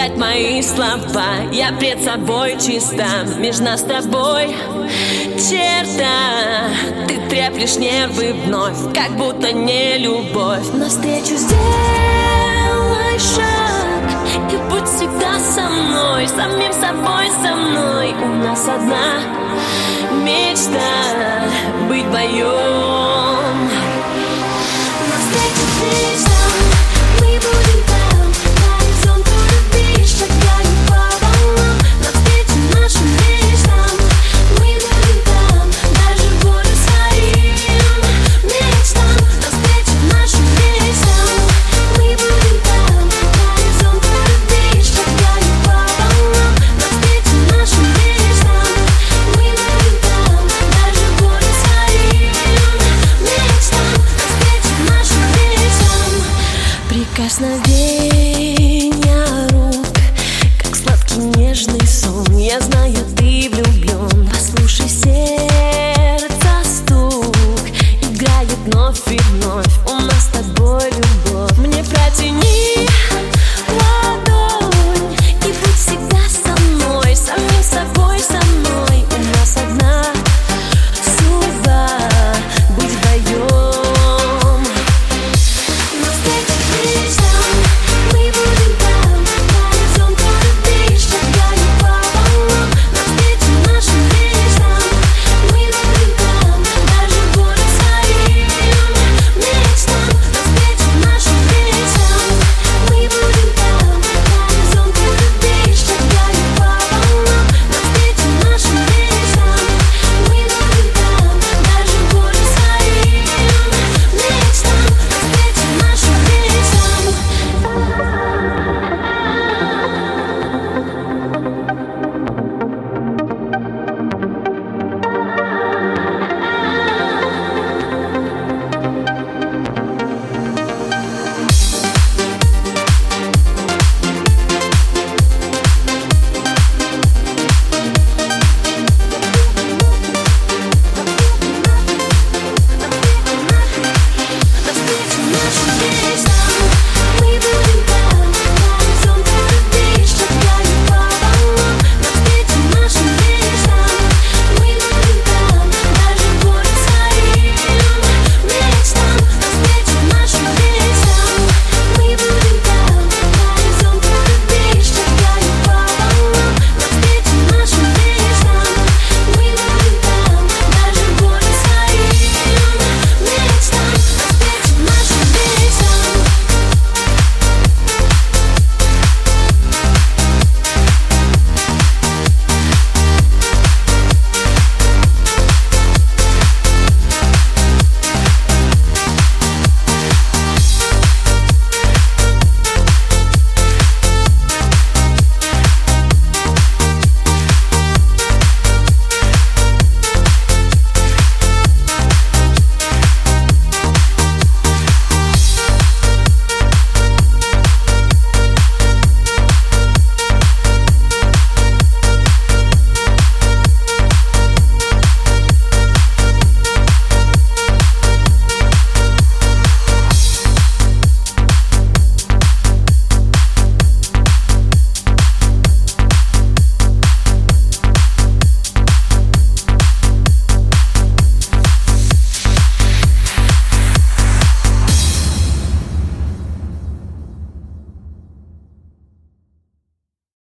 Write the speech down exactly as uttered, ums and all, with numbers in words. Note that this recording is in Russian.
оправдать мои слова. Я пред собой чиста, между нас с тобой черта. Ты треплешь нервы вновь, как будто не любовь. Навстречу сделай шаг и будь всегда со мной, самим собой со мной. У нас одна мечта — быть вдвоем. Навстречу мечтам мы будем там, горизонту любви шагали по волнам. Навстречу нашим мечтам мы будем там, даже волю своим мечтам. Навстречу нашим мечтам мы будем там, горизонту любви шагали по волнам. Навстречу нашим мечтам мы будем там, даже волю своим мечтам. Навстречу нашим мечтам. Прикосновения рук, как сладкий нежный сон. Я знаю, ты влюблен. Послушай сердца стук, играет вновь и вновь.